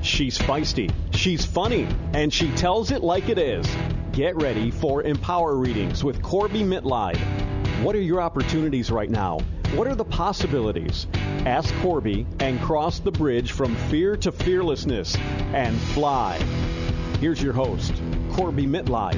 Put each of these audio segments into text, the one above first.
She's feisty, she's funny, and she tells it like it is. Get ready for Empower Readings with Corby Mitleid. What are your opportunities right now? What are the possibilities? Ask Corby and cross the bridge from fear to fearlessness and fly. Here's your host, Corby Mitleid.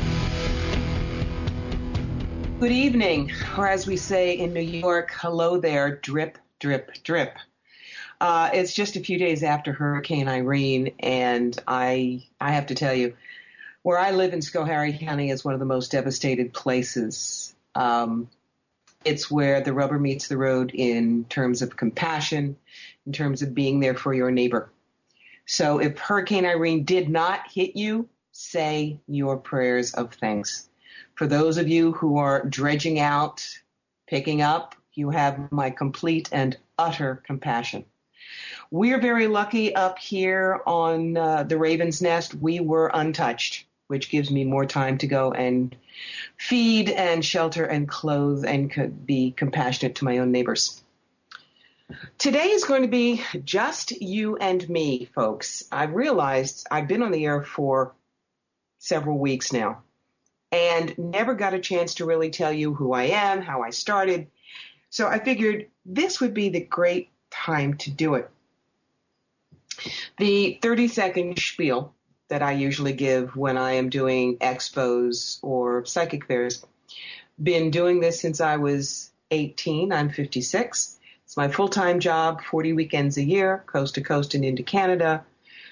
Good evening, or as we say in New York, hello there, drip, drip, drip. It's just a few days after Hurricane Irene, and I have to tell you, where I live in Schoharie County is one of the most devastated places. It's where the rubber meets the road in terms of compassion, in terms of being there for your neighbor. So if Hurricane Irene did not hit you, say your prayers of thanks. For those of you who are dredging out, picking up, you have my complete and utter compassion. We're very lucky up here on the Raven's Nest. We were untouched, which gives me more time to go and feed and shelter and clothe and could be compassionate to my own neighbors. Today is going to be just you and me, folks. I've realized I've been on the air for several weeks now and never got a chance to really tell you who I am, how I started. So I figured this would be the great time to do it. The 30-second spiel that I usually give when I am doing expos or psychic fairs, been doing this since I was 18. I'm 56. It's my full-time job, 40 weekends a year, coast to coast and into Canada.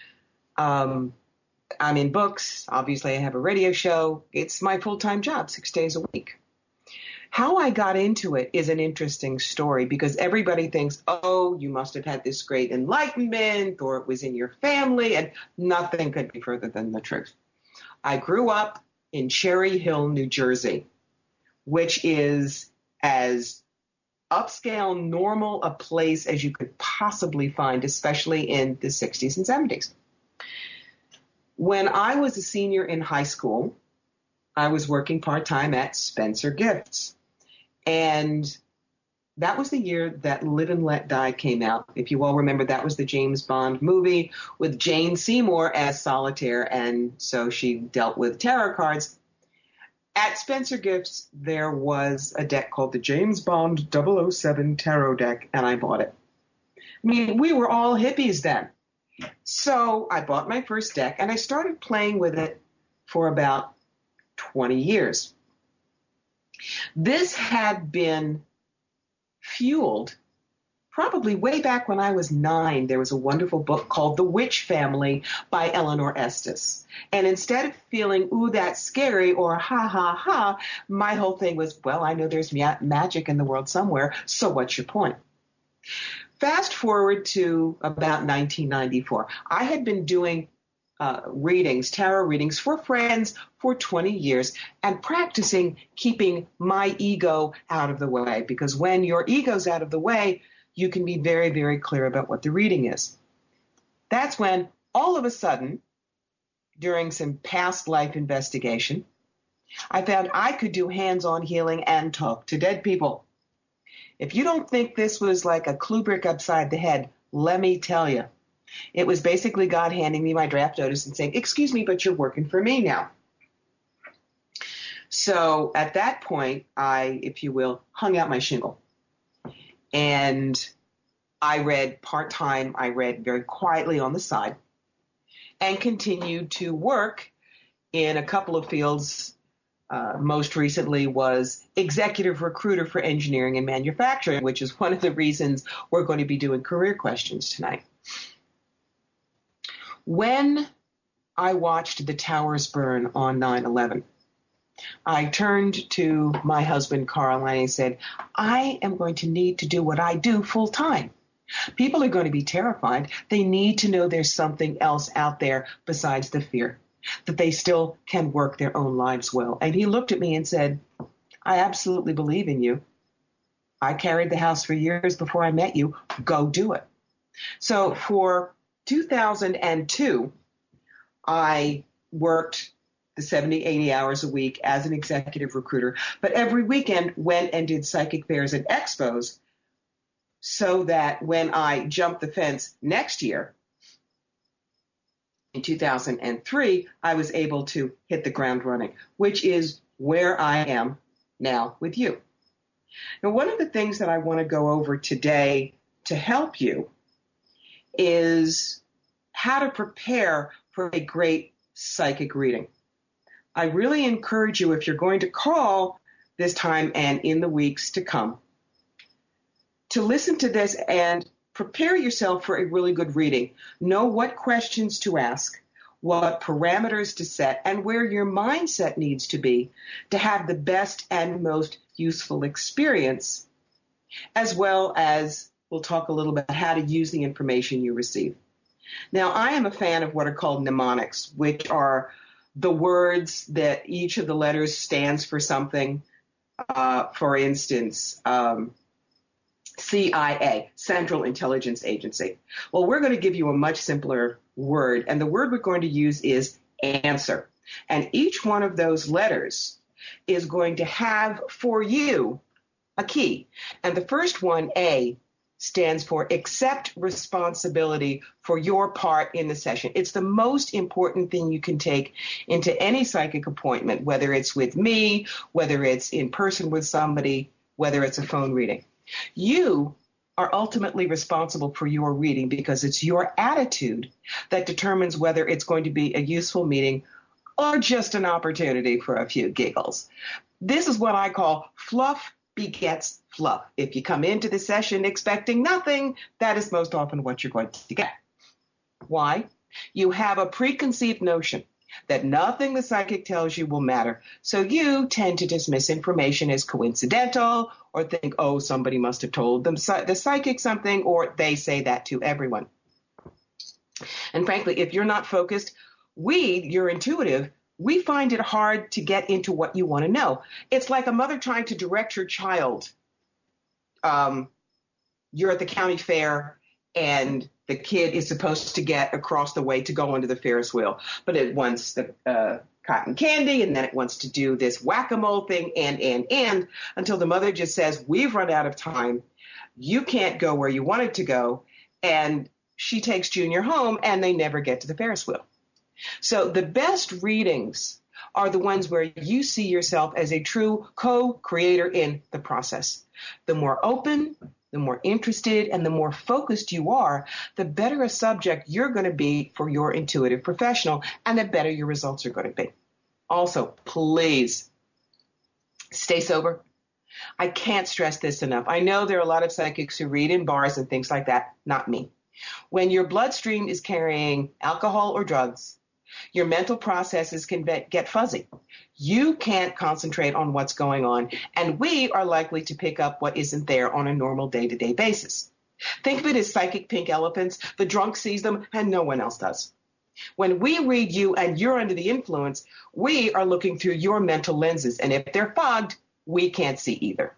I'm in books. Obviously, I have a radio show. It's my full-time job, 6 days a week. How I got into it is an interesting story because everybody thinks, oh, you must have had this great enlightenment or it was in your family, and nothing could be further than the truth. I grew up in Cherry Hill, New Jersey, which is as upscale, normal a place as you could possibly find, especially in the 60s and 70s. When I was a senior in high school, I was working part-time at Spencer Gifts. And that was the year that Live and Let Die came out. If you all remember, that was the James Bond movie with Jane Seymour as Solitaire, and so she dealt with tarot cards. At Spencer Gifts, there was a deck called the James Bond 007 Tarot deck, and I bought it. I mean, we were all hippies then. So I bought my first deck, and I started playing with it for about 20 years. This had been fueled probably way back when I was 9. There was a wonderful book called The Witch Family by Eleanor Estes. And instead of feeling, ooh, that's scary or ha, ha, ha, my whole thing was, well, I know there's magic in the world somewhere, so what's your point? Fast forward to about 1994. I had been doing tarot readings for friends for 20 years and practicing keeping my ego out of the way, because when your ego's out of the way, you can be very, very clear about what the reading is. That's when all of a sudden, during some past life investigation, I found I could do hands-on healing and talk to dead people. If you don't think this was like a clue brick upside the head, let me tell you. It was basically God handing me my draft notice and saying, excuse me, but you're working for me now. So at that point, I, if you will, hung out my shingle. And I read part-time. I read very quietly on the side and continued to work in a couple of fields. Most recently was executive recruiter for engineering and manufacturing, which is one of the reasons we're going to be doing career questions tonight. When I watched the towers burn on 9/11, I turned to my husband, Carl, and I said, I am going to need to do what I do full time. People are going to be terrified. They need to know there's something else out there besides the fear, that they still can work their own lives well. And he looked at me and said, I absolutely believe in you. I carried the house for years before I met you. Go do it. So for 2002, I worked the 70, 80 hours a week as an executive recruiter, but every weekend went and did psychic fairs and expos so that when I jumped the fence next year, in 2003, I was able to hit the ground running, which is where I am now with you. Now, one of the things that I want to go over today to help you is how to prepare for a great psychic reading. I really encourage you, if you're going to call this time and in the weeks to come, to listen to this and prepare yourself for a really good reading. Know what questions to ask, what parameters to set, and where your mindset needs to be to have the best and most useful experience, as well as we'll talk a little bit about how to use the information you receive. Now, I am a fan of what are called mnemonics, which are the words that each of the letters stands for something. For instance, CIA, Central Intelligence Agency. Well, we're going to give you a much simpler word, and the word we're going to use is answer. And each one of those letters is going to have for you a key. And the first one, A, stands for accept responsibility for your part in the session. It's the most important thing you can take into any psychic appointment, whether it's with me, whether it's in person with somebody, whether it's a phone reading. You are ultimately responsible for your reading because it's your attitude that determines whether it's going to be a useful meeting or just an opportunity for a few giggles. This is what I call fluff begets fluff. If you come into the session expecting nothing, that is most often what you're going to get. Why? You have a preconceived notion that nothing the psychic tells you will matter. So you tend to dismiss information as coincidental or think, oh, somebody must have told them the psychic something, or they say that to everyone. And frankly, if you're not focused, you're intuitive, we find it hard to get into what you want to know. It's like a mother trying to direct your child. You're at the county fair and the kid is supposed to get across the way to go onto the Ferris wheel, but it wants the cotton candy, and then it wants to do this whack-a-mole thing, and until the mother just says, we've run out of time, you can't go where you wanted to go, and she takes Junior home, and they never get to the Ferris wheel. So the best readings are the ones where you see yourself as a true co-creator in the process. The more open, the more interested, and the more focused you are, the better a subject you're going to be for your intuitive professional, and the better your results are going to be. Also, please stay sober. I can't stress this enough. I know there are a lot of psychics who read in bars and things like that. Not me. When your bloodstream is carrying alcohol or drugs, your mental processes can get fuzzy. You can't concentrate on what's going on, and we are likely to pick up what isn't there on a normal day-to-day basis. Think of it as psychic pink elephants. The drunk sees them, and no one else does. When we read you and you're under the influence, we are looking through your mental lenses, and if they're fogged, we can't see either.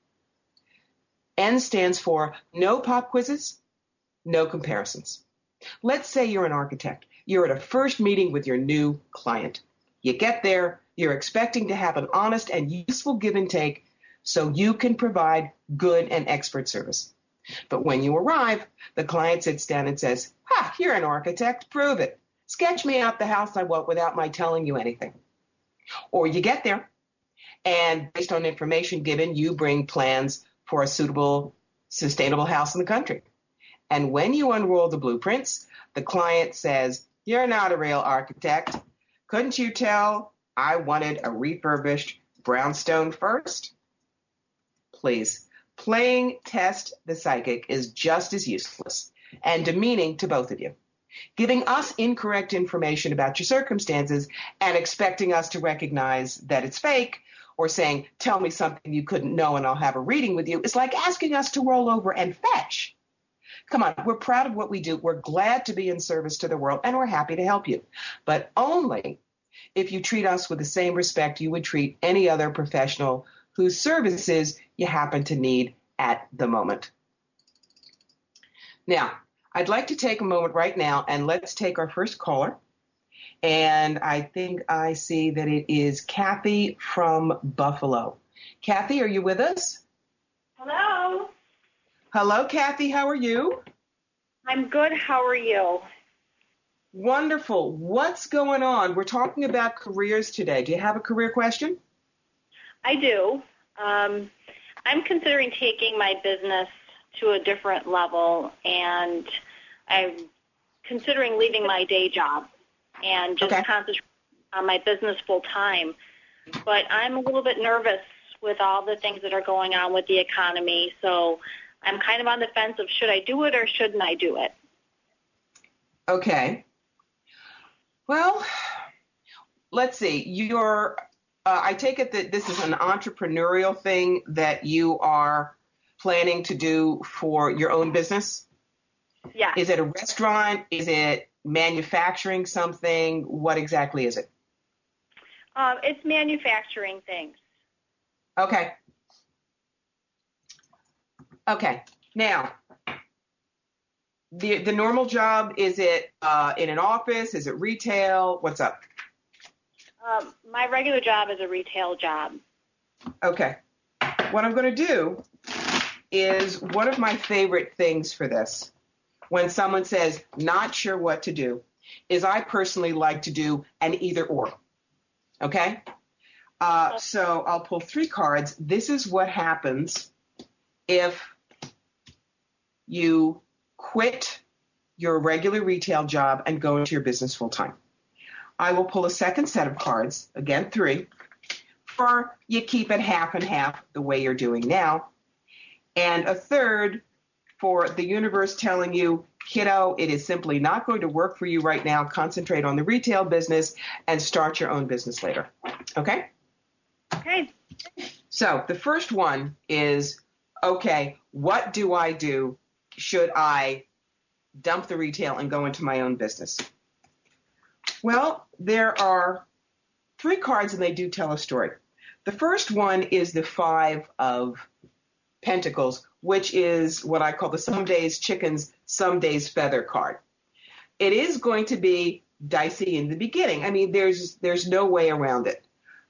N stands for no pop quizzes, no comparisons. Let's say you're an architect. You're at a first meeting with your new client. You get there, you're expecting to have an honest and useful give and take so you can provide good and expert service. But when you arrive, the client sits down and says, you're an architect, prove it. Sketch me out the house I want without my telling you anything. Or you get there, and based on information given, you bring plans for a suitable, sustainable house in the country. And when you unroll the blueprints, the client says, you're not a real architect. Couldn't you tell I wanted a refurbished brownstone first? Please, playing test the psychic is just as useless and demeaning to both of you. Giving us incorrect information about your circumstances and expecting us to recognize that it's fake, or saying, tell me something you couldn't know and I'll have a reading with you, is like asking us to roll over and fetch. Come on, we're proud of what we do. We're glad to be in service to the world, and we're happy to help you. But only if you treat us with the same respect you would treat any other professional whose services you happen to need at the moment. Now, I'd like to take a moment right now, and let's take our first caller. And I think I see that it is Kathy from Buffalo. Kathy, are you with us? Hello. Hello, Kathy. How are you? I'm good. How are you? Wonderful. What's going on? We're talking about careers today. Do you have a career question? I do. I'm considering taking my business to a different level, and I'm considering leaving my day job and just concentrating on my business full time. But I'm a little bit nervous with all the things that are going on with the economy, so I'm kind of on the fence of should I do it or shouldn't I do it? Okay. Well, let's see. I take it that this is an entrepreneurial thing that you are planning to do for your own business? Yeah. Is it a restaurant? Is it manufacturing something? What exactly is it? It's manufacturing things. Okay. Okay. Now, the normal job, is it in an office? Is it retail? What's up? My regular job is a retail job. Okay. What I'm going to do is one of my favorite things for this, when someone says, not sure what to do, is I personally like to do an either or. Okay? So I'll pull 3 cards. This is what happens if you quit your regular retail job and go into your business full time. I will pull a second set of cards, again 3, for you keep it half and half the way you're doing now, and a third for the universe telling you, kiddo, it is simply not going to work for you right now. Concentrate on the retail business and start your own business later. Okay? Okay. So the first one is, okay, what do I do? Should I dump the retail and go into my own business? Well, there are 3 cards and they do tell a story. The first one is the 5 of Pentacles, which is what I call the some days chickens, some days feather card. It is going to be dicey in the beginning. I mean, there's no way around it.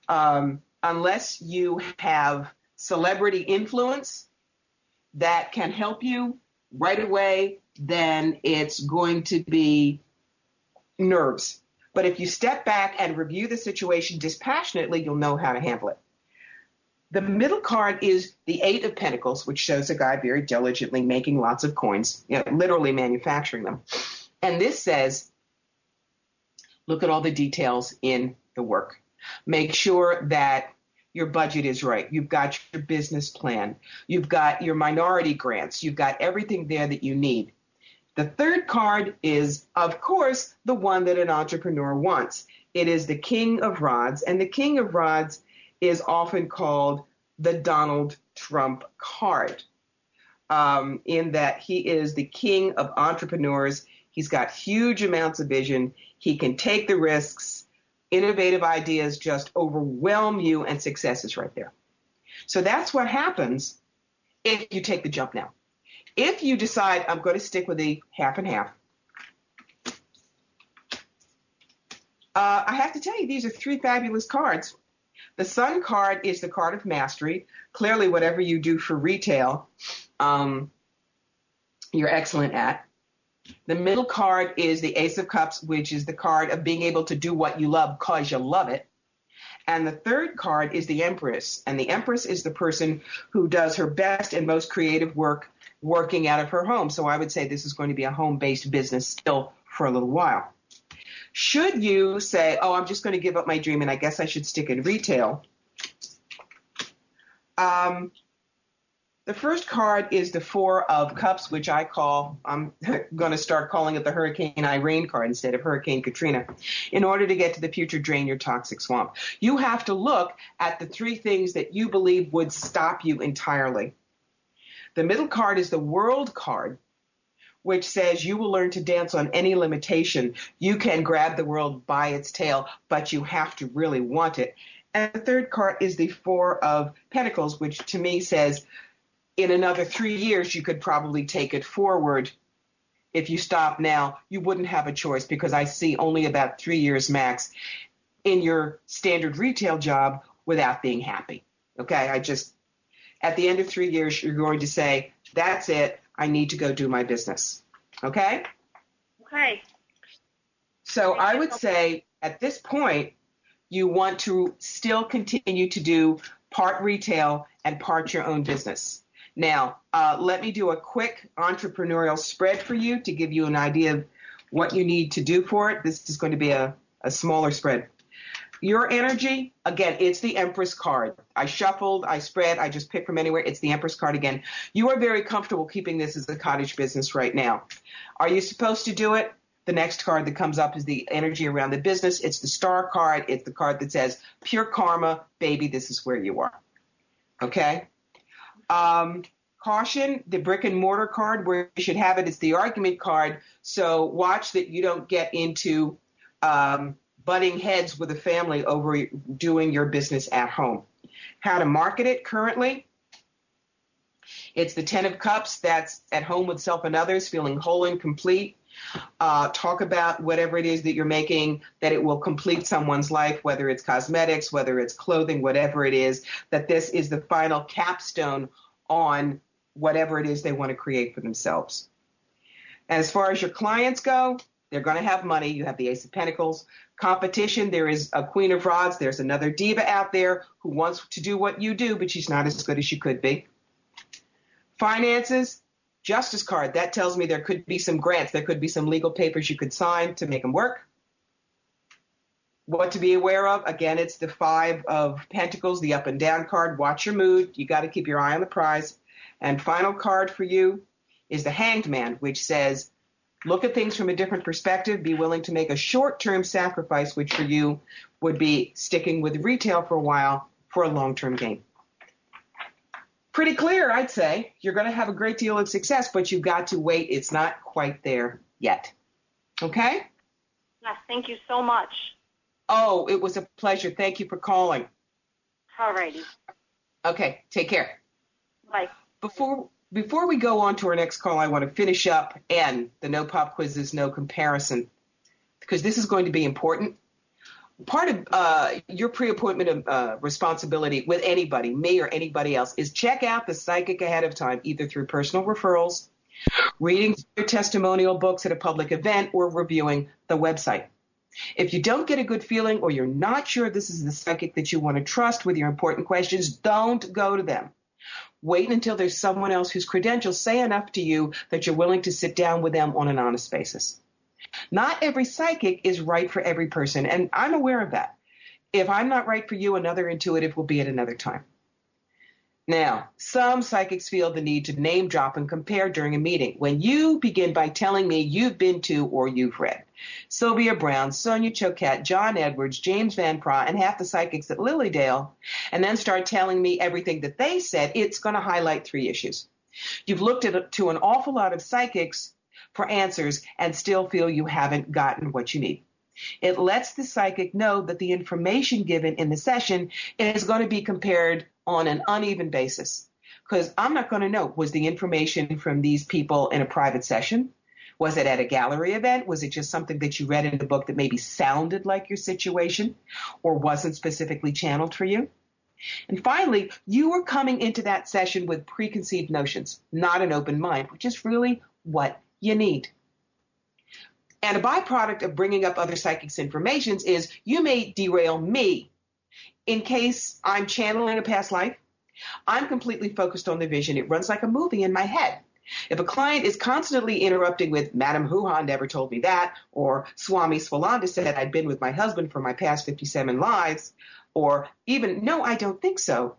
Unless you have celebrity influence that can help you right away, then it's going to be nerves. But if you step back and review the situation dispassionately, you'll know how to handle it. The middle card is the 8 of Pentacles, which shows a guy very diligently making lots of coins, literally manufacturing them. And this says, look at all the details in the work. Make sure that your budget is right. You've got your business plan. You've got your minority grants. You've got everything there that you need. The third card is, of course, the one that an entrepreneur wants. It is the King of Rods, and the King of Rods is often called the Donald Trump card, in that he is the king of entrepreneurs. He's got huge amounts of vision. He can take the risks. Innovative ideas just overwhelm you, and success is right there. So that's what happens if you take the jump now. If you decide, I'm going to stick with the half and half, I have to tell you, these are 3 fabulous cards. The Sun card is the card of mastery. Clearly, whatever you do for retail, you're excellent at. The middle card is the Ace of Cups, which is the card of being able to do what you love because you love it. And the third card is the Empress. And the Empress is the person who does her best and most creative work working out of her home. So I would say this is going to be a home-based business still for a little while. Should you say, oh, I'm just going to give up my dream and I guess I should stick in retail? The first card is the 4 of Cups, which I'm going to start calling it the Hurricane Irene card instead of Hurricane Katrina. In order to get to the future, drain your toxic swamp. You have to look at the 3 things that you believe would stop you entirely. The middle card is the World card, which says you will learn to dance on any limitation. You can grab the world by its tail, but you have to really want it. And the third card is the 4 of Pentacles, which to me says in another 3 years, you could probably take it forward. If you stop now, you wouldn't have a choice, because I see only about 3 years max in your standard retail job without being happy. Okay, at the end of 3 years, you're going to say, that's it, I need to go do my business. Okay? Okay. So I would say at this point, you want to still continue to do part retail and part your own business. Now, let me do a quick entrepreneurial spread for you to give you an idea of what you need to do for it. This is going to be a smaller spread. Your energy, again, it's the Empress card. I shuffled, I spread, I just picked from anywhere. It's the Empress card again. You are very comfortable keeping this as a cottage business right now. Are you supposed to do it? The next card that comes up is the energy around the business. It's the Star card. It's the card that says, pure karma, baby, this is where you are. Okay? Caution, the brick and mortar card, where you should have it, is the argument card. So watch that you don't get into butting heads with a family over doing your business at home. How to market it currently. It's the 10 of Cups. That's at home with self and others, feeling whole and complete. Talk about whatever it is that you're making, that it will complete someone's life, whether it's cosmetics, whether it's clothing, whatever it is, that this is the final capstone on whatever it is they want to create for themselves. And as far as your clients go, they're going to have money. You have the Ace of Pentacles. Competition, there is a Queen of Rods. There's another diva out there who wants to do what you do, but she's not as good as she could be. Finances, Justice card. That tells me there could be some grants. There could be some legal papers you could sign to make them work. What to be aware of, again, it's the 5 of Pentacles, the up and down card. Watch your mood. You got to keep your eye on the prize. And final card for you is the Hanged Man, which says, look at things from a different perspective. Be willing to make a short-term sacrifice, which for you would be sticking with retail for a while for a long-term gain. Pretty clear, I'd say. You're going to have a great deal of success, but you've got to wait. It's not quite there yet. Okay? Yes, thank you so much. Oh, it was a pleasure. Thank you for calling. All righty. Okay, take care. Bye. Before we go on to our next call, I want to finish up and the no pop quizzes, no comparison, because this is going to be important. Part of your pre-appointment responsibility with anybody, me or anybody else, is check out the psychic ahead of time, either through personal referrals, reading your testimonial books at a public event, or reviewing the website. If you don't get a good feeling or you're not sure this is the psychic that you want to trust with your important questions, don't go to them. Wait until there's someone else whose credentials say enough to you that you're willing to sit down with them on an honest basis. Not every psychic is right for every person, and I'm aware of that. If I'm not right for you, another intuitive will be at another time. Now, some psychics feel the need to name drop and compare during a meeting. When you begin by telling me you've been to or you've read Sylvia Brown, Sonia Choquette, John Edwards, James Van Praagh, and half the psychics at Lilydale, and then start telling me everything that they said, it's going to highlight 3 issues. You've looked to an awful lot of psychics for answers and still feel you haven't gotten what you need. It lets the psychic know that the information given in the session is going to be compared on an uneven basis. Because I'm not going to know, was the information from these people in a private session? Was it at a gallery event? Was it just something that you read in a book that maybe sounded like your situation or wasn't specifically channeled for you? And finally, you were coming into that session with preconceived notions, not an open mind, which is really what you need. And a byproduct of bringing up other psychics' informations is you may derail me. In case I'm channeling a past life, I'm completely focused on the vision. It runs like a movie in my head. If a client is constantly interrupting with, Madam Hoo-ha never told me that, or Swami Swalananda said I'd been with my husband for my past 57 lives, or even, no, I don't think so,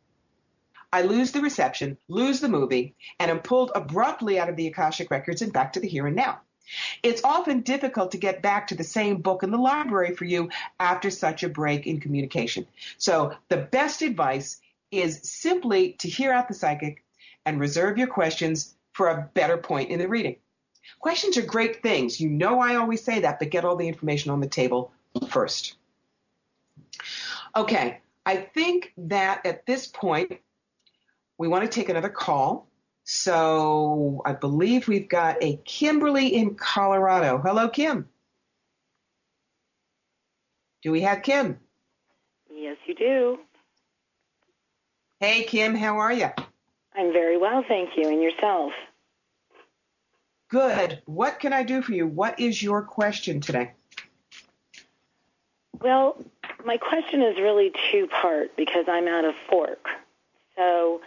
I lose the reception, lose the movie, and am pulled abruptly out of the Akashic Records and back to the here and now. It's often difficult to get back to the same book in the library for you after such a break in communication. So the best advice is simply to hear out the psychic and reserve your questions for a better point in the reading. Questions are great things. You know I always say that, but get all the information on the table first. Okay, I think that at this point, we want to take another call. So I believe we've got a Kimberly in Colorado. Hello, Kim. Do we have Kim? Yes, you do. Hey, Kim, how are you? I'm very well, thank you. And yourself? Good. What can I do for you? What is your question today? Well, my question is really two-part because I'm at a fork. So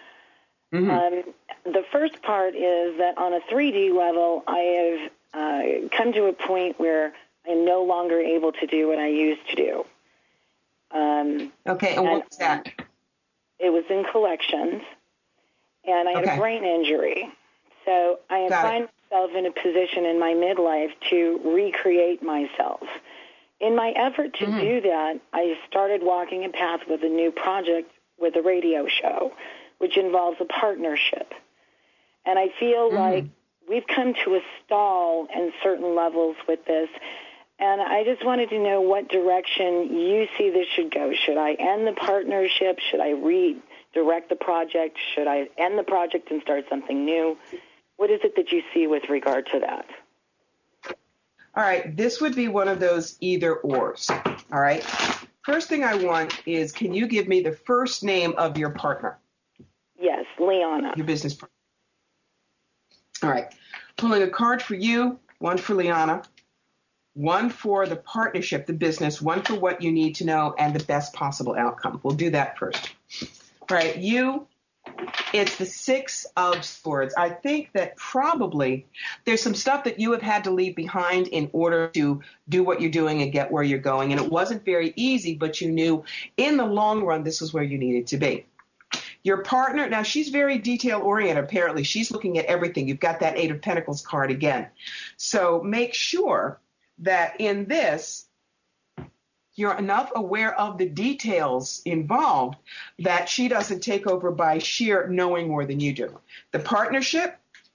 the first part is that on a 3D level, I have come to a point where I'm no longer able to do what I used to do. Okay, and what was that? It was in collections, and I had a brain injury. So I find myself in a position in my midlife to recreate myself. In my effort to do that, I started walking a path with a new project with a radio show, which involves a partnership. And I feel like we've come to a stall in certain levels with this. And I just wanted to know what direction you see this should go. Should I end the partnership? Should I redirect the project? Should I end the project and start something new? What is it that you see with regard to that? All right, this would be one of those either-ors, all right? First thing I want is, can you give me the first name of your partner? Yes, Liana. Your business partner. All right, pulling a card for you, one for Liana, one for the partnership, the business, one for what you need to know and the best possible outcome. We'll do that first. All right, you, it's the Six of Swords. I think that probably there's some stuff that you have had to leave behind in order to do what you're doing and get where you're going. And it wasn't very easy, but you knew in the long run this was where you needed to be. Your partner, now she's very detail-oriented, apparently. She's looking at everything. You've got that Eight of Pentacles card again. So make sure that in this, you're enough aware of the details involved that she doesn't take over by sheer knowing more than you do. The partnership,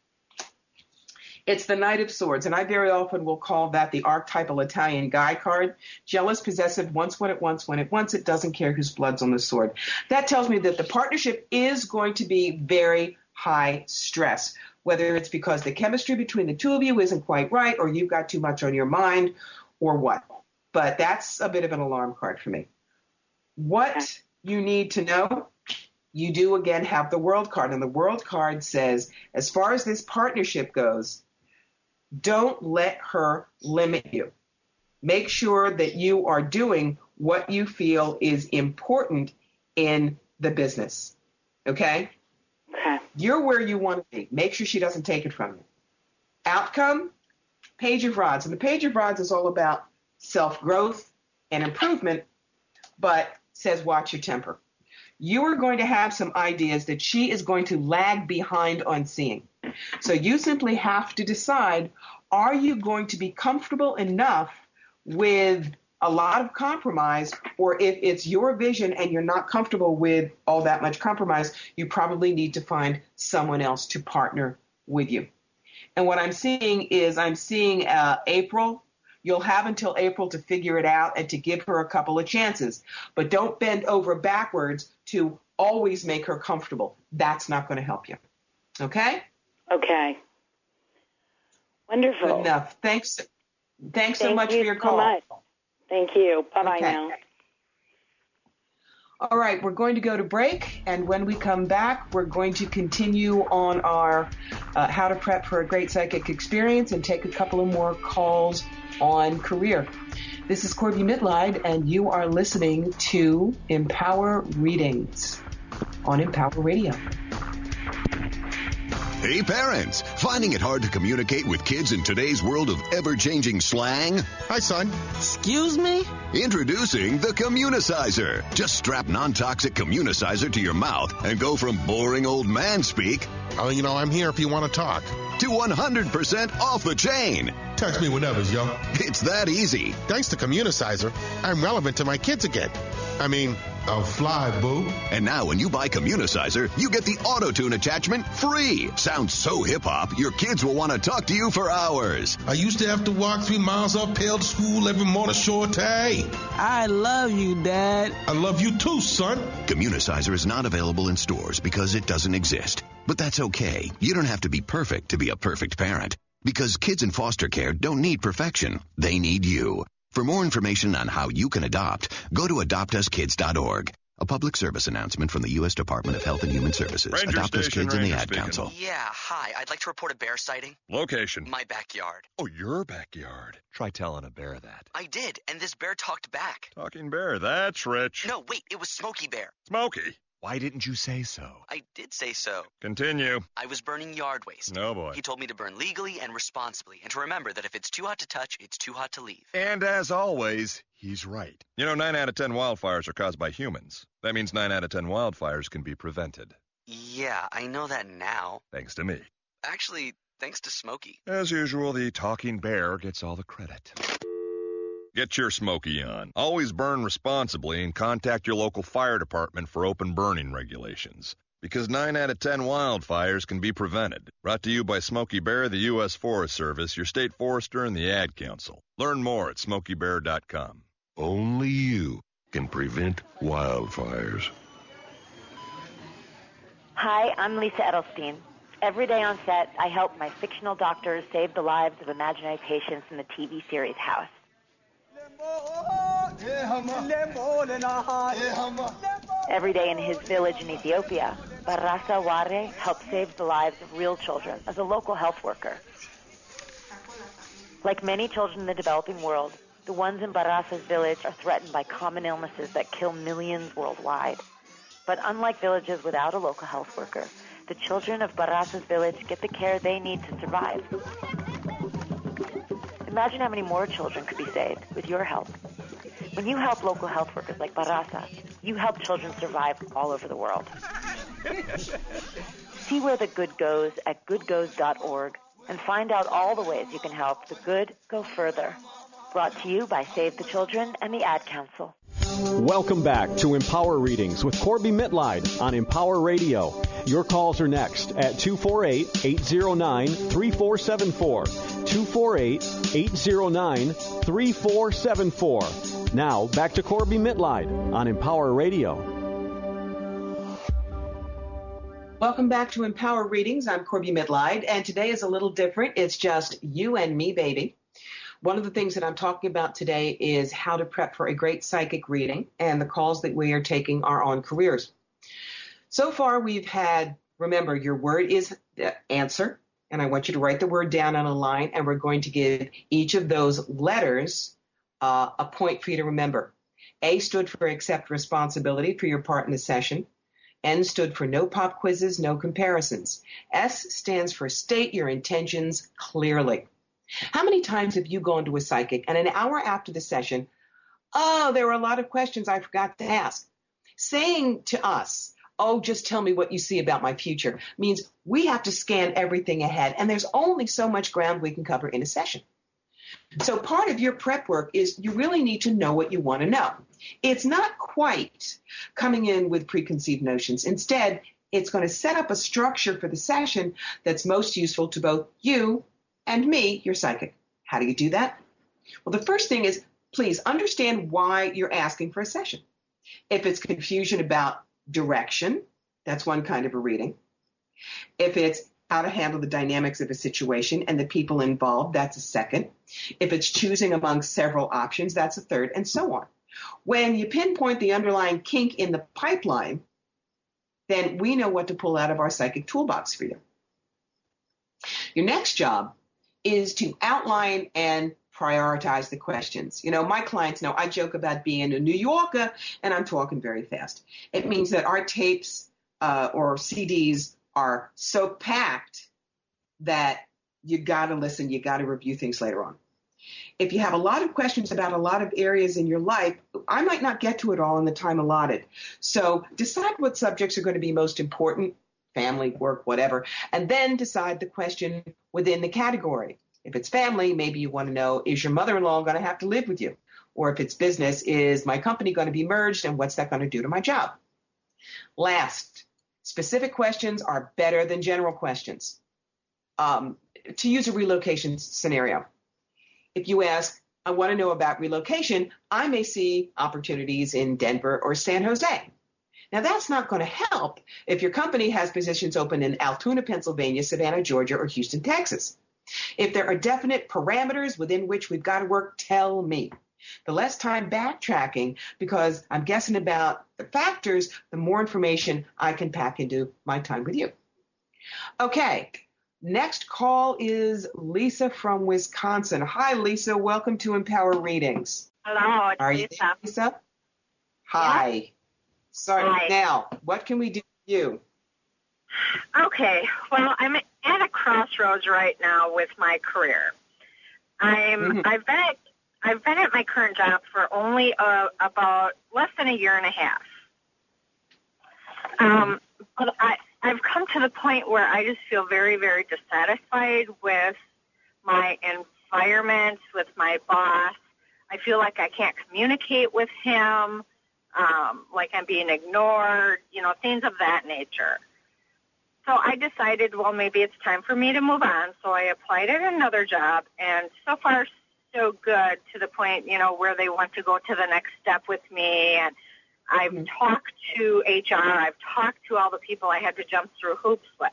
it's the Knight of Swords, and I very often will call that the archetypal Italian guy card. Jealous, possessive, wants what it wants, when it wants it, doesn't care whose blood's on the sword. That tells me that the partnership is going to be very high stress, whether it's because the chemistry between the two of you isn't quite right or you've got too much on your mind or what. But that's a bit of an alarm card for me. What you need to know, you do again have the World card. And the World card says, as far as this partnership goes, don't let her limit you. Make sure that you are doing what you feel is important in the business. Okay? Okay. You're where you want to be. Make sure she doesn't take it from you. Outcome, Page of Rods. And the Page of Rods is all about self-growth and improvement, but says watch your temper. You are going to have some ideas that she is going to lag behind on seeing. So you simply have to decide, are you going to be comfortable enough with a lot of compromise, or if it's your vision and you're not comfortable with all that much compromise, you probably need to find someone else to partner with you. And what I'm seeing is April. You'll have until April to figure it out and to give her a couple of chances. But don't bend over backwards to always make her comfortable. That's not going to help you. Okay? Okay. Wonderful. Good enough. Thanks so much for your call. So much. Thank you. Bye-bye now. All right, we're going to go to break, and when we come back, we're going to continue on our how to prep for a great psychic experience and take a couple of more calls on career. This is Corby Mitleid, and you are listening to Empower Readings on Empower Radio. Hey parents, finding it hard to communicate with kids in today's world of ever-changing slang? Hi, son. Excuse me? Introducing the Communicizer. Just strap non-toxic Communicizer to your mouth and go from boring old man speak, I'm here if you want to talk, to 100% off the chain. Text me whenever, yo. It's that easy. Thanks to Communicizer, I'm relevant to my kids again. I'll fly, boo. And now when you buy Communicizer, you get the auto-tune attachment free. Sounds so hip-hop, your kids will want to talk to you for hours. I used to have to walk 3 miles uphill to school every morning, Shorty. I love you, Dad. I love you too, son. Communicizer is not available in stores because it doesn't exist. But that's okay. You don't have to be perfect to be a perfect parent. Because kids in foster care don't need perfection. They need you. For more information on how you can adopt, go to adoptuskids.org. A public service announcement from the U.S. Department of Health and Human Services. Ranger Adopt those Station, kids in the Ranger Ad speaking. Council. Yeah, hi. I'd like to report a bear sighting. Location. My backyard. Oh, your backyard. Try telling a bear that. I did, and this bear talked back. Talking bear, that's rich. No, wait, it was Smokey Bear. Smokey. Why didn't you say so? I did say so. Continue. I was burning yard waste. Oh, boy. He told me to burn legally and responsibly, and to remember that if it's too hot to touch, it's too hot to leave. And as always, he's right. 9 out of 10 wildfires are caused by humans. That means 9 out of 10 wildfires can be prevented. Yeah, I know that now. Thanks to me. Actually, thanks to Smokey. As usual, the talking bear gets all the credit. Get your Smokey on. Always burn responsibly and contact your local fire department for open burning regulations. Because 9 out of 10 wildfires can be prevented. Brought to you by Smokey Bear, the U.S. Forest Service, your state forester, and the Ad Council. Learn more at smokeybear.com. Only you can prevent wildfires. Hi, I'm Lisa Edelstein. Every day on set, I help my fictional doctors save the lives of imaginary patients in the TV series House. Every day in his village in Ethiopia, Barasa Ware helps save the lives of real children as a local health worker. Like many children in the developing world, the ones in Barasa's village are threatened by common illnesses that kill millions worldwide. But unlike villages without a local health worker, the children of Barasa's village get the care they need to survive. Imagine how many more children could be saved with your help. When you help local health workers like Barasa, you help children survive all over the world. See where the good goes at goodgoes.org and find out all the ways you can help the good go further. Brought to you by Save the Children and the Ad Council. Welcome back to Empower Readings with Corby Mitleid on Empower Radio. Your calls are next at 248-809-3474. 248-809-3474. Now, back to Corby Mitleid on Empower Radio. Welcome back to Empower Readings. I'm Corby Mitleid, and today is a little different. It's just you and me, baby. One of the things that I'm talking about today is how to prep for a great psychic reading, and the calls that we are taking are on careers. So far, we've had, remember, your word is the answer, and I want you to write the word down on a line, and we're going to give each of those letters a point for you to remember. A stood for accept responsibility for your part in the session. N stood for no pop quizzes, no comparisons. S stands for state your intentions clearly. How many times have you gone to a psychic and an hour after the session, oh, there were a lot of questions I forgot to ask? Saying to us, oh, just tell me what you see about my future, means we have to scan everything ahead, and there's only so much ground we can cover in a session. So part of your prep work is you really need to know what you want to know. It's not quite coming in with preconceived notions. Instead, it's going to set up a structure for the session that's most useful to both you and me, your psychic. How do you do that? Well, the first thing is, please understand why you're asking for a session. If it's confusion about direction, that's one kind of a reading. If it's how to handle the dynamics of a situation and the people involved, that's a second. If it's choosing among several options, that's a third, and so on. When you pinpoint the underlying kink in the pipeline, then we know what to pull out of our psychic toolbox for you. Your next job is to outline and prioritize the questions. You know, my clients know I joke about being a New Yorker, and I'm talking very fast. It means that our tapes or CDs are so packed that you got to listen, you got to review things later on. If you have a lot of questions about a lot of areas in your life, I might not get to it all in the time allotted. So decide what subjects are going to be most important, family, work, whatever, and then decide the question within the category. If it's family, maybe you want to know, is your mother-in-law going to have to live with you? Or if it's business, is my company going to be merged, and what's that going to do to my job? Last, specific questions are better than general questions. To use a relocation scenario, if you ask, I want to know about relocation, I may see opportunities in Denver or San Jose. Now, that's not going to help if your company has positions open in Altoona, Pennsylvania, Savannah, Georgia, or Houston, Texas. If there are definite parameters within which we've got to work, tell me. The less time backtracking, because I'm guessing about the factors, the more information I can pack into my time with you. Okay, next call is Lisa from Wisconsin. Hi, Lisa. Welcome to Empower Readings. Hello, it's Are Lisa. You there, Lisa? Hi. Yeah. Sorry. Hi. Now, what can we do for you? Okay, well, I'm at a crossroads right now with my career. I've been at my current job for only about less than a year and a half. But I've come to the point where I just feel very, very dissatisfied with my environment, with my boss. I feel like I can't communicate with him, like I'm being ignored, things of that nature. So I decided, well, maybe it's time for me to move on. So I applied at another job, and so far so good, to the point, where they want to go to the next step with me. And I've talked to HR. I've talked to all the people I had to jump through hoops with.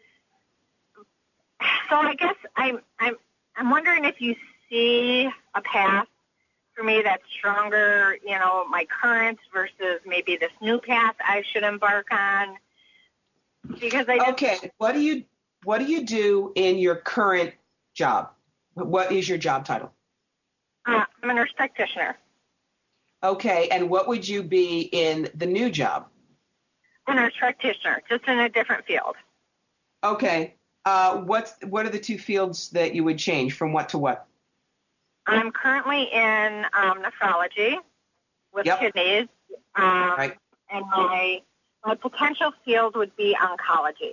So I guess I'm wondering if you see a path for me that's stronger, my current versus maybe this new path I should embark on. Because Okay, what do you do in your current job? What is your job title? I'm a nurse practitioner. Okay, and what would you be in the new job? A nurse practitioner, just in a different field. Okay, what are the two fields that you would change from what to what? I'm currently in nephrology with kidneys, right. And my potential field would be oncology.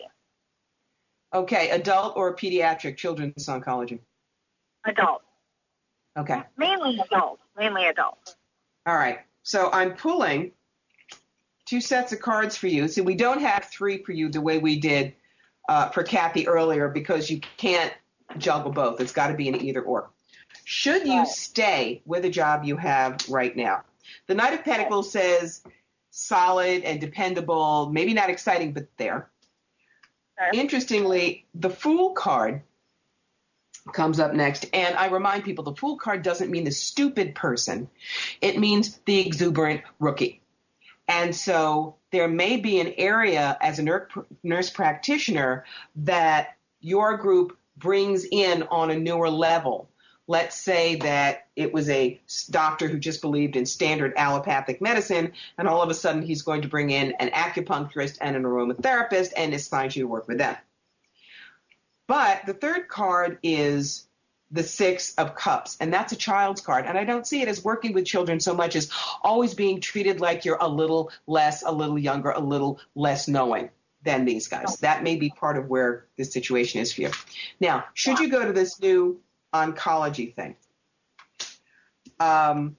Okay, adult or pediatric children's oncology? Adult. Okay. Mainly adult. All right. So I'm pulling two sets of cards for you. So we don't have three for you the way we did for Kathy earlier, because you can't juggle both. It's got to be an either or. Should you stay with a job you have right now? The Knight of Pentacles says solid and dependable, maybe not exciting, but there. Interestingly, the Fool card comes up next, and I remind people the Fool card doesn't mean the stupid person. It means the exuberant rookie. And so there may be an area as a nurse practitioner that your group brings in on a newer level. Let's say that it was a doctor who just believed in standard allopathic medicine, and all of a sudden he's going to bring in an acupuncturist and an aromatherapist and assign you to work with them. But the third card is the Six of Cups, and that's a child's card. And I don't see it as working with children so much as always being treated like you're a little less, a little younger, a little less knowing than these guys. That may be part of where this situation is for you. Now, should you go to this new oncology thing, the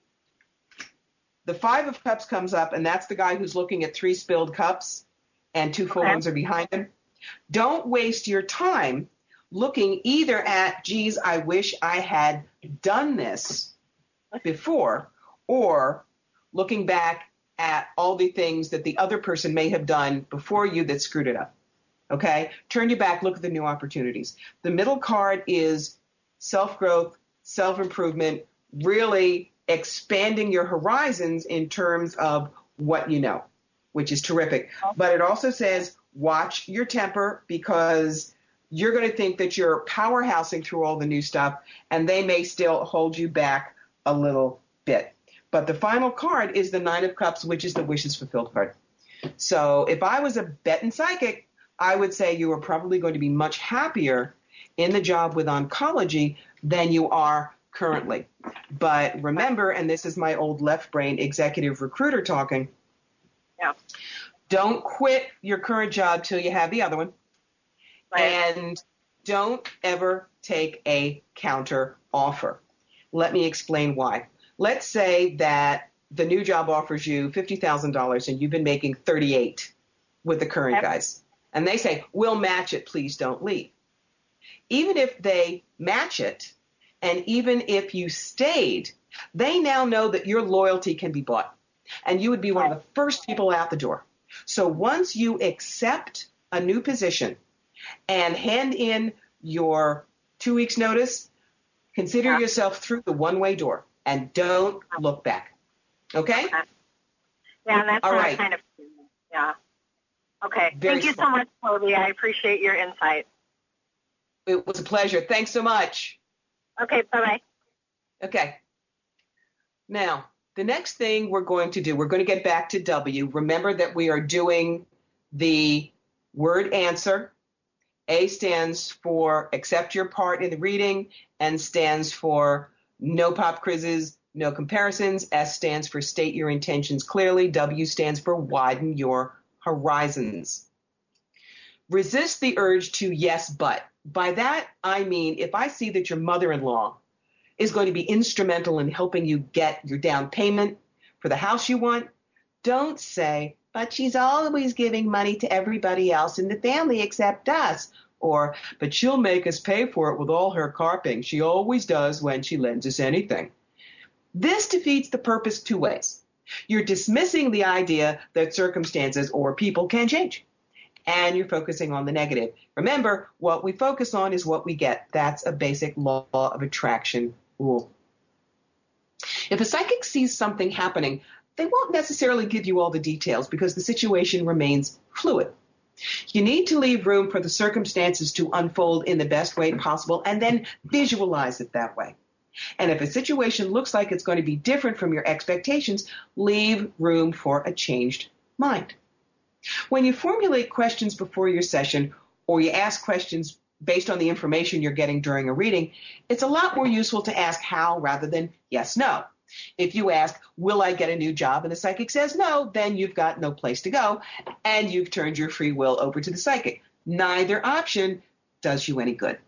Five of Cups comes up, and that's the guy who's looking at three spilled cups and two full ones are behind him. Don't waste your time looking either at, geez, I wish I had done this before, or looking back at all the things that the other person may have done before you that screwed it up. Okay? Turn your back, look at the new opportunities. The middle card is self-growth, self-improvement, really expanding your horizons in terms of what you know, which is terrific. But it also says watch your temper, because you're going to think that you're powerhousing through all the new stuff, and they may still hold you back a little bit. But the final card is the Nine of Cups, which is the wishes fulfilled card. So if I was a betting psychic, I would say you are probably going to be much happier in the job with oncology than you are currently. But remember, and this is my old left brain executive recruiter talking, don't quit your current job till you have the other one. Right. And don't ever take a counter offer. Let me explain why. Let's say that the new job offers you $50,000 and you've been making $38,000 with the current guys. And they say, we'll match it, please don't leave. Even if they match it, and even if you stayed, they now know that your loyalty can be bought. And you would be one of the first people out the door. So once you accept a new position and hand in your 2 weeks notice, consider yourself through the one-way door. and don't look back. Okay? Yeah, and that's all what right. I kind of, yeah. Okay. Very Thank you so much, Colby. I appreciate your insight. It was a pleasure. Thanks so much. Okay, bye-bye. Okay. Now, the next thing we're going to do, we're going to get back to W. Remember that we are doing the word answer. A stands for accept your part in the reading. N stands for no pop quizzes, no comparisons. S stands for state your intentions clearly. W stands for widen your horizons. Resist the urge to yes, but. By that, I mean, if I see that your mother-in-law is going to be instrumental in helping you get your down payment for the house you want, don't say, but she's always giving money to everybody else in the family except us. Or, but she'll make us pay for it with all her carping. She always does when she lends us anything. This defeats the purpose two ways. You're dismissing the idea that circumstances or people can change, and you're focusing on the negative. Remember, what we focus on is what we get. That's a basic law of attraction rule. If a psychic sees something happening, they won't necessarily give you all the details because the situation remains fluid. You need to leave room for the circumstances to unfold in the best way possible and then visualize it that way. And if a situation looks like it's going to be different from your expectations, leave room for a changed mind. When you formulate questions before your session or you ask questions based on the information you're getting during a reading, it's a lot more useful to ask how rather than yes, no. If you ask, will I get a new job? And the psychic says no, then you've got no place to go and you've turned your free will over to the psychic. Neither option does you any good.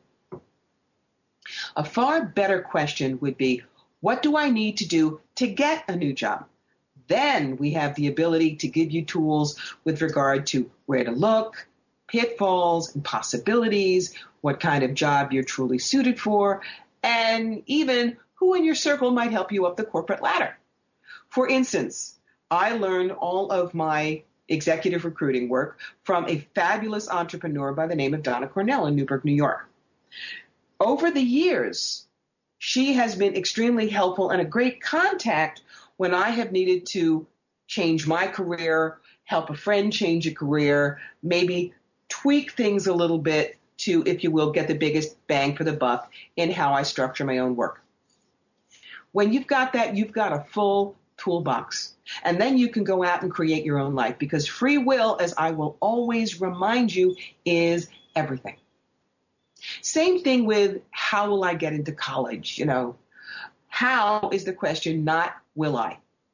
A far better question would be, what do I need to do to get a new job? Then we have the ability to give you tools with regard to where to look, pitfalls and possibilities, what kind of job you're truly suited for, and even who in your circle might help you up the corporate ladder. For instance, I learned all of my executive recruiting work from a fabulous entrepreneur by the name of Donna Cornell in Newburgh, New York. Over the years, she has been extremely helpful and a great contact when I have needed to change my career, help a friend change a career, maybe tweak things a little bit to, if you will, get the biggest bang for the buck in how I structure my own work. When you've got that, you've got a full toolbox. And then you can go out and create your own life because free will, as I will always remind you, is everything. Same thing with how will I get into college? How is the question, not will I?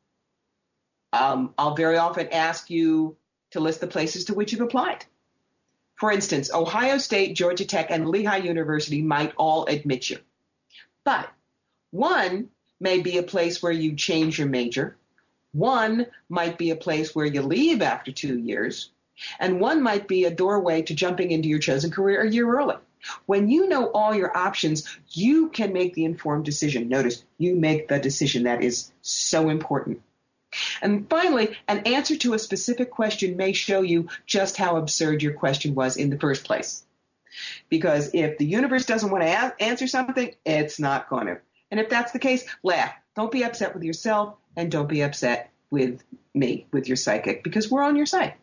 I'll very often ask you to list the places to which you've applied. For instance, Ohio State, Georgia Tech, and Lehigh University might all admit you. But one may be a place where you change your major. One might be a place where you leave after 2 years. And one might be a doorway to jumping into your chosen career a year early. When you know all your options, you can make the informed decision. Notice, you make the decision. That is so important. And finally, an answer to a specific question may show you just how absurd your question was in the first place. Because if the universe doesn't want to answer something, it's not going to. And if that's the case, laugh. Don't be upset with yourself and don't be upset with me, with your psychic, because we're on your side.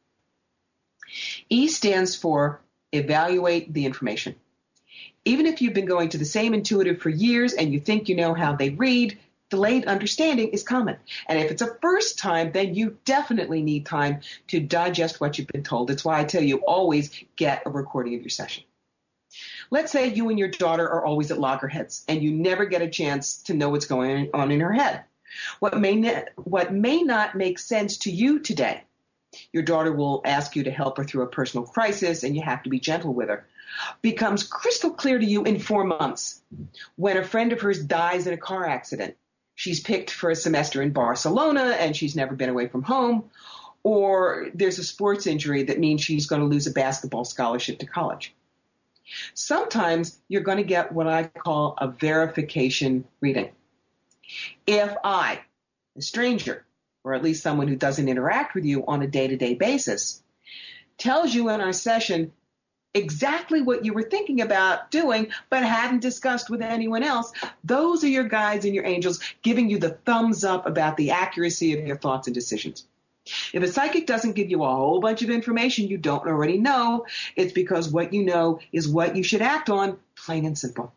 E stands for evaluate the information. Even if you've been going to the same intuitive for years and you think you know how they read, delayed understanding is common. And if it's a first time, then you definitely need time to digest what you've been told. That's why I tell you always get a recording of your session. Let's say you and your daughter are always at loggerheads and you never get a chance to know what's going on in her head. What may not make sense to you today, your daughter will ask you to help her through a personal crisis and you have to be gentle with her, becomes crystal clear to you in 4 months. When a friend of hers dies in a car accident, she's picked for a semester in Barcelona and she's never been away from home, or there's a sports injury that means she's going to lose a basketball scholarship to college. Sometimes you're going to get what I call a verification reading. If I, a stranger, or at least someone who doesn't interact with you on a day-to-day basis, tells you in our session exactly what you were thinking about doing but hadn't discussed with anyone else. Those are your guides and your angels giving you the thumbs up about the accuracy of your thoughts and decisions. If a psychic doesn't give you a whole bunch of information you don't already know, it's because what you know is what you should act on, plain and simple.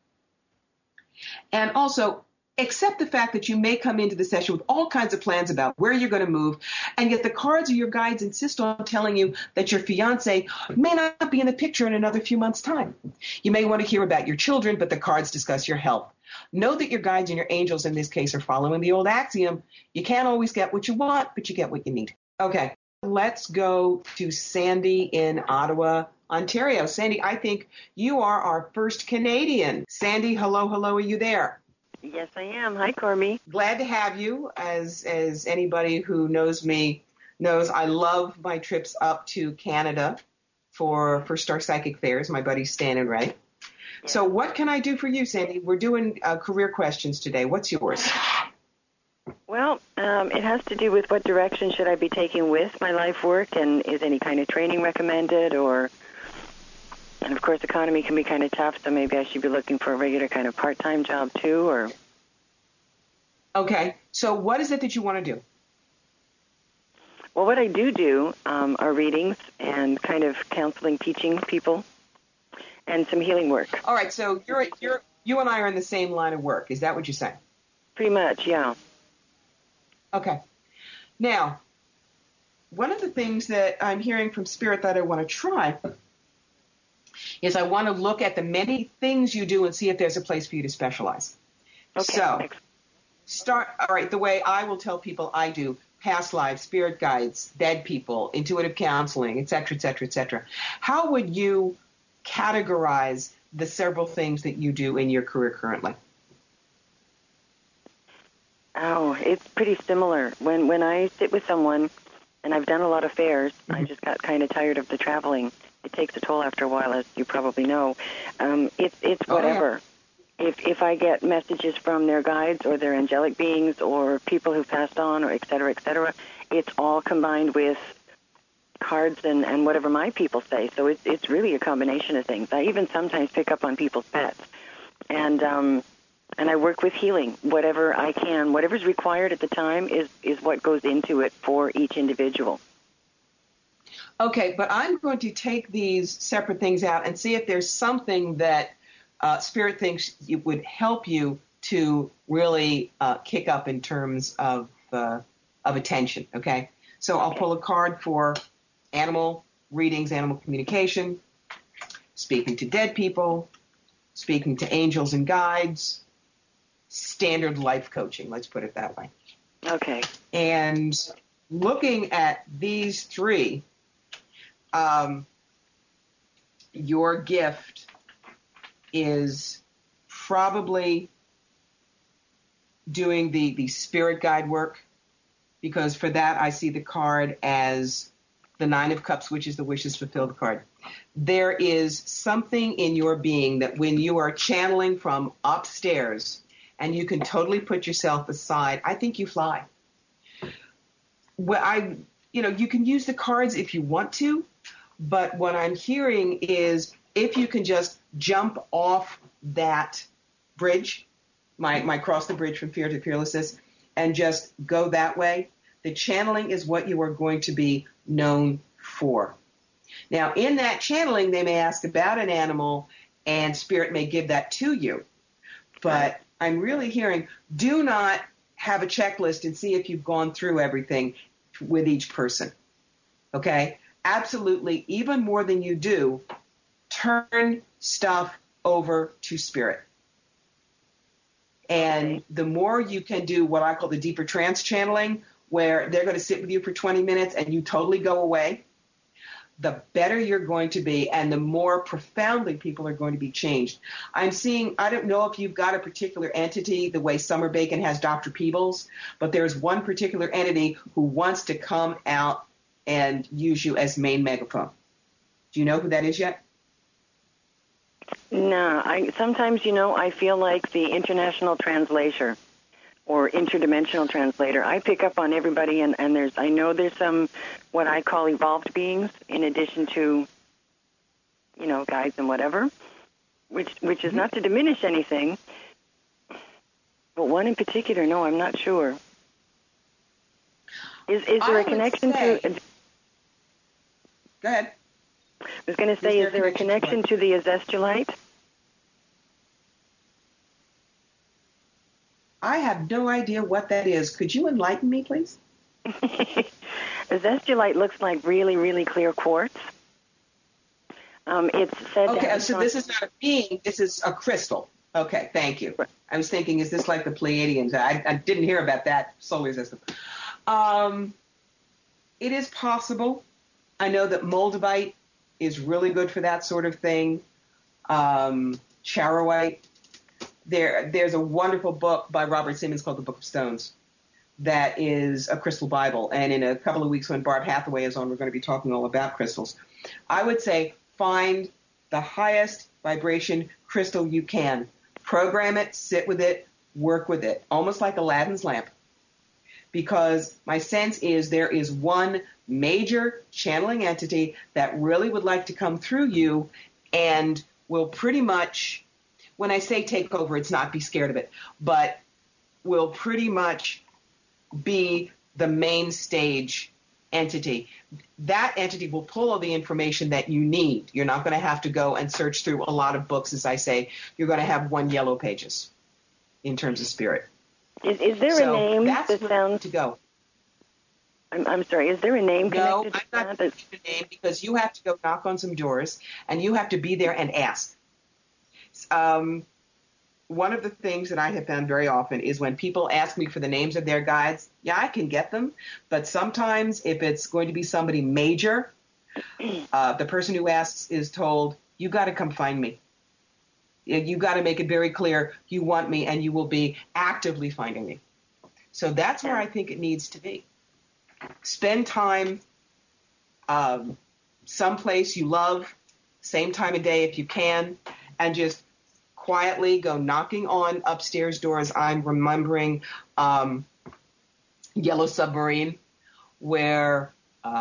And also, accept the fact that you may come into the session with all kinds of plans about where you're going to move, and yet the cards or your guides insist on telling you that your fiance may not be in the picture in another few months' time. You may want to hear about your children, but the cards discuss your health. Know that your guides and your angels in this case are following the old axiom. You can't always get what you want, but you get what you need. Okay, let's go to Sandy in Ottawa, Ontario. Sandy, I think you are our first Canadian. Sandy, hello, are you there? Yes, I am. Hi, Corby. Glad to have you. As anybody who knows me knows, I love my trips up to Canada for First Star Psychic Fairs. My buddies Stan and Ray. Yeah. So what can I do for you, Sandy? We're doing career questions today. What's yours? Well, it has to do with what direction should I be taking with my life work, and is any kind of training recommended, and of course, economy can be kind of tough, so maybe I should be looking for a regular kind of part-time job too, or... Okay, so what is it that you want to do? Well, what I do are readings and kind of counseling, teaching people, and some healing work. All right, so you and I are in the same line of work. Is that what you're saying? Pretty much, yeah. Okay. Now, one of the things that I'm hearing from Spirit that I want to try is I want to look at the many things you do and see if there's a place for you to specialize. Okay. So, the way I will tell people I do, past lives, spirit guides, dead people, intuitive counseling, et cetera, et cetera, et cetera. How would you categorize the several things that you do in your career currently? Oh, it's pretty similar. When I sit with someone, and I've done a lot of fairs, I just got kind of tired of the traveling. It takes a toll after a while, as you probably know. It's whatever. Oh, yeah. If I get messages from their guides or their angelic beings or people who passed on, or et cetera, it's all combined with cards and whatever my people say. So it's really a combination of things. I even sometimes pick up on people's pets. And I work with healing, whatever I can. Whatever's required at the time is what goes into it for each individual. Okay, but I'm going to take these separate things out and see if there's something that Spirit thinks it would help you to really kick up in terms of attention, okay? So I'll pull a card for animal readings, animal communication, speaking to dead people, speaking to angels and guides, standard life coaching, let's put it that way. Okay. And looking at these three, your gift is probably doing the spirit guide work, because for that I see the card as the Nine of Cups, which is the wishes fulfilled card. There is something in your being that when you are channeling from upstairs and you can totally put yourself aside, I think you fly. Well, you can use the cards if you want to, but what I'm hearing is if you can just jump off that bridge, my cross the bridge from fear to fearlessness, and just go that way, the channeling is what you are going to be known for. Now, in that channeling, they may ask about an animal, and Spirit may give that to you. But I'm really hearing, do not have a checklist and see if you've gone through everything with each person. Okay? Absolutely, even more than you do, turn stuff over to Spirit. And the more you can do what I call the deeper trance channeling, where they're going to sit with you for 20 minutes and you totally go away, the better you're going to be and the more profoundly people are going to be changed. I'm seeing, I don't know if you've got a particular entity the way Summer Bacon has Dr. Peebles, but there's one particular entity who wants to come out and use you as main megaphone. Do you know who that is yet? No, sometimes, I feel like the international translator or interdimensional translator. I pick up on everybody, and I know there's some what I call evolved beings in addition to guides and whatever, which is not to diminish anything. But one in particular, no, I'm not sure. Is there a connection to... Go ahead. I was going to say, is there a connection to the azestulite? I have no idea what that is. Could you enlighten me, please? Azestulite looks like really, really clear quartz. It's said. Okay, so this is not a being. This is a crystal. Okay, thank you. I was thinking, is this like the Pleiadians? I didn't hear about that solar system. It is possible. I know that moldavite is really good for that sort of thing. Charoite. There's a wonderful book by Robert Simmons called The Book of Stones that is a crystal Bible. And in a couple of weeks when Barb Hathaway is on, we're going to be talking all about crystals. I would say find the highest vibration crystal you can. Program it, sit with it, work with it, almost like Aladdin's lamp. Because my sense is there is one major channeling entity that really would like to come through you and will pretty much, when I say take over, it's not be scared of it, but will pretty much be the main stage entity. That entity will pull all the information that you need. You're not going to have to go and search through a lot of books, as I say. You're going to have one yellow pages in terms of spirit. Is there a name that's that sounds to go? I'm sorry. Is there a name connected to that? No, I'm not going to give a name because you have to go knock on some doors and you have to be there and ask. One of the things that I have found very often is when people ask me for the names of their guides, yeah, I can get them. But sometimes if it's going to be somebody major, the person who asks is told, you got to come find me. You got to make it very clear you want me and you will be actively finding me. So that's where I think it needs to be. Spend time someplace you love, same time of day if you can, and just quietly go knocking on upstairs doors. I'm remembering Yellow Submarine, where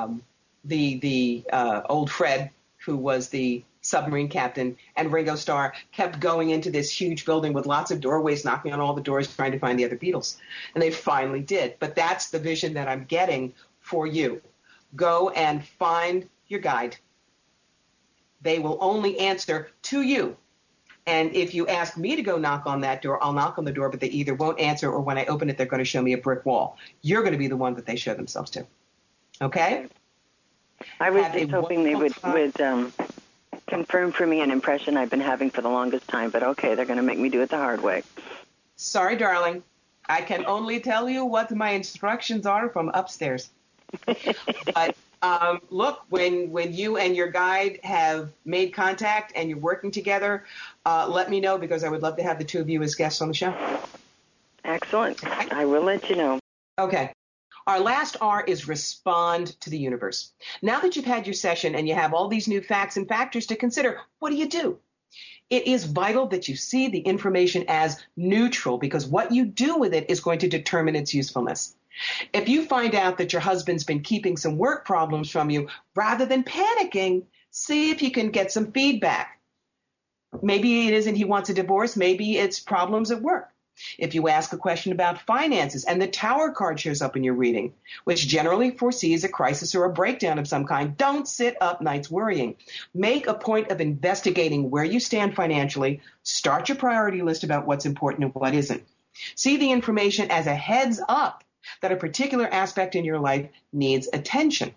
the old Fred, who was the submarine captain, and Ringo Starr kept going into this huge building with lots of doorways, knocking on all the doors, trying to find the other Beatles. And they finally did. But that's the vision that I'm getting for you. Go and find your guide. They will only answer to you. And if you ask me to go knock on that door, I'll knock on the door, but they either won't answer or when I open it, they're going to show me a brick wall. You're going to be the one that they show themselves to. Okay? I was just hoping they would confirm for me an impression I've been having for the longest time, but okay, they're going to make me do it the hard way. Sorry, darling. I can only tell you what my instructions are from upstairs. But look, when you and your guide have made contact and you're working together, let me know because I would love to have the two of you as guests on the show. Excellent. I will let you know. Okay. Our last R is respond to the universe. Now that you've had your session and you have all these new facts and factors to consider, what do? It is vital that you see the information as neutral because what you do with it is going to determine its usefulness. If you find out that your husband's been keeping some work problems from you, rather than panicking, see if you can get some feedback. Maybe it isn't he wants a divorce. Maybe it's problems at work. If you ask a question about finances and the Tower card shows up in your reading, which generally foresees a crisis or a breakdown of some kind, don't sit up nights worrying. Make a point of investigating where you stand financially. Start your priority list about what's important and what isn't. See the information as a heads up that a particular aspect in your life needs attention.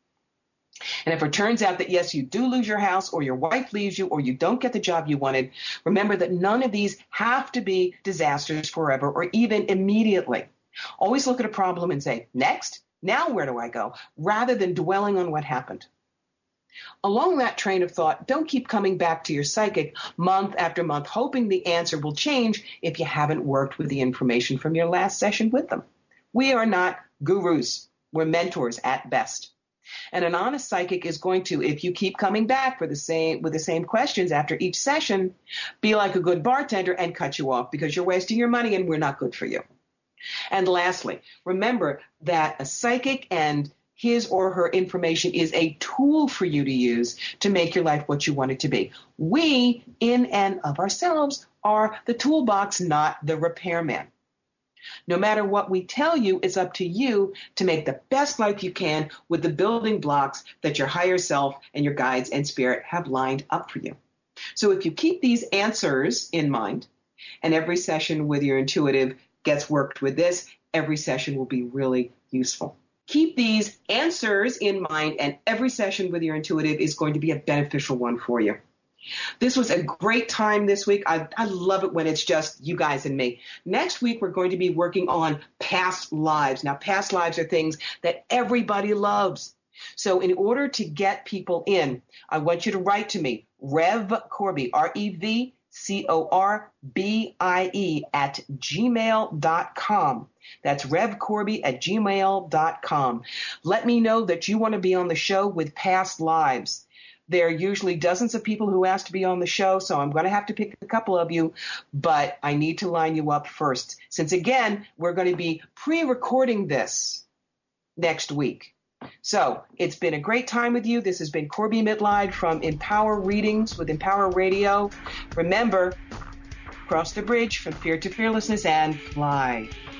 And if it turns out that, yes, you do lose your house or your wife leaves you or you don't get the job you wanted, remember that none of these have to be disasters forever or even immediately. Always look at a problem and say, next, now where do I go? Rather than dwelling on what happened. Along that train of thought, don't keep coming back to your psychic month after month, hoping the answer will change if you haven't worked with the information from your last session with them. We are not gurus. We're mentors at best. And an honest psychic is going to, if you keep coming back with the same questions after each session, be like a good bartender and cut you off because you're wasting your money and we're not good for you. And lastly, remember that a psychic and his or her information is a tool for you to use to make your life what you want it to be. We, in and of ourselves, are the toolbox, not the repairman. No matter what we tell you, it's up to you to make the best life you can with the building blocks that your higher self and your guides and spirit have lined up for you. So if you keep these answers in mind, and every session with your intuitive gets worked with this, every session will be really useful. Keep these answers in mind, and every session with your intuitive is going to be a beneficial one for you. This was a great time this week. I love it when it's just you guys and me. Next week, we're going to be working on past lives. Now, past lives are things that everybody loves. So in order to get people in, I want you to write to me, Rev Corby, REVCORBIE @gmail.com. That's RevCorby@gmail.com. Let me know that you want to be on the show with past lives. There are usually dozens of people who ask to be on the show, so I'm going to have to pick a couple of you, but I need to line you up first. Since, again, we're going to be pre-recording this next week. So it's been a great time with you. This has been Corby Mitleid from Empower Readings with Empower Radio. Remember, cross the bridge from fear to fearlessness and fly.